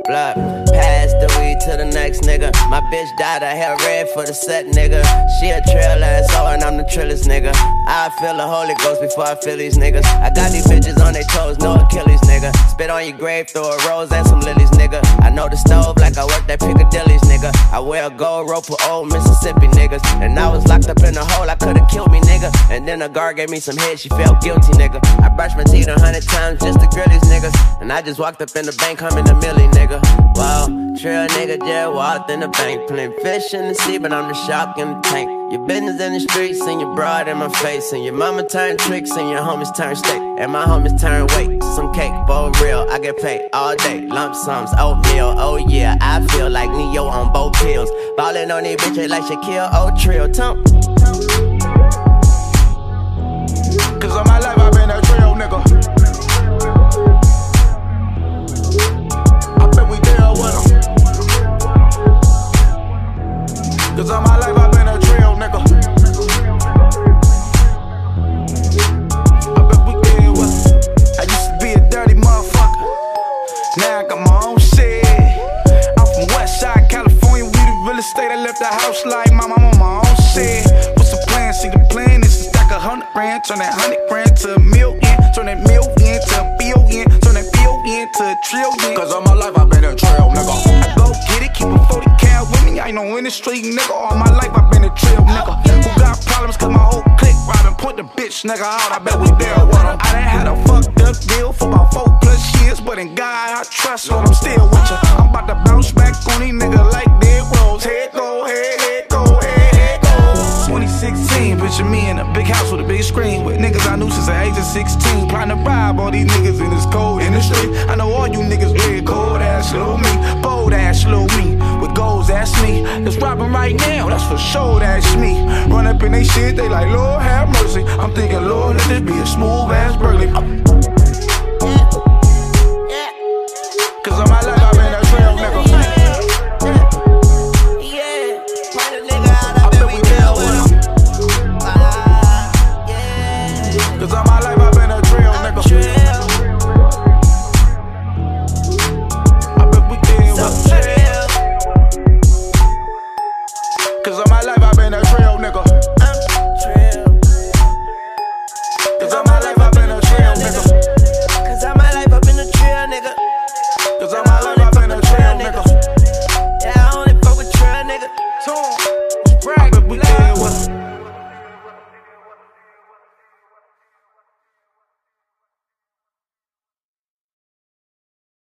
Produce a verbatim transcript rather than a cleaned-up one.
blood. Pass the weed to the next nigga. My bitch dyed her hair red for the set, nigga. She a trail asshole and I'm the trillest nigga. I feel the Holy Ghost before I feel these niggas. I got these bitches on their toes, no Achilles, nigga. Spit on your grave, throw a rose and some lilies, nigga. I know the stove like I work at Piccadilly's, nigga. I wear a gold rope for old Mississippi niggas. And I was locked up in a hole, I could've killed me, nigga. And then a guard gave me some head, she felt guilty, nigga. I brushed my teeth a hundred times just to grill these niggas. And I just walked up in the bank, humming a milli, nigga. Wow, trail nigga just walked in the bank. Playing fish in the sea, but I'm the shark in the tank. Your business in the streets and your broad in my face. And your mama turn tricks and your homies turn steak. And my homies turn weight, some cake, for real. I get paid all day, lump sums, oatmeal. Oh yeah, I feel like Neo on both pills. Ballin' on these bitches like Shaquille O'Trill. Tump. Cause all my life I've been a trail nigga. I bet we deal with 'em. Cause all my life I've been a trail nigga. I bet we deal with 'em. I used to be a dirty motherfucker. Now I got my own shit. I'm from Westside, California. We the real estate. I left the house like mama, I'm on my own shit. What's the plan? See the plan is to stack a hundred grand, turn that hundred grand to a million, turn that million to a billion, turn that billion to a trillion. Cause all my life I've been a trail nigga. I go get it, keep a forty cal with me. I ain't no industry nigga. All my life I've been a trail nigga. Who got problems? Cause my whole clique robbing. Point the bitch nigga out. I bet we deal with 'em. I done had a fucked up deal for about four plus years, but in God I trust, so I'm still with ya. I'm about to bounce back on these niggas like dead rolls. Head go, head, head go, head, head go. twenty sixteen, picture me in a big house with a big screen with niggas I knew since the age of sixteen. Plotting to rob all these niggas in this cold industry. I know all you niggas red, cold ass slow me, bold ass slow me, with goals that's me. It's robbing right now, that's for sure, that's me. Run up in they shit, they like Lord have mercy. I'm thinking Lord let this be a smooth ass burglary. Cause all my life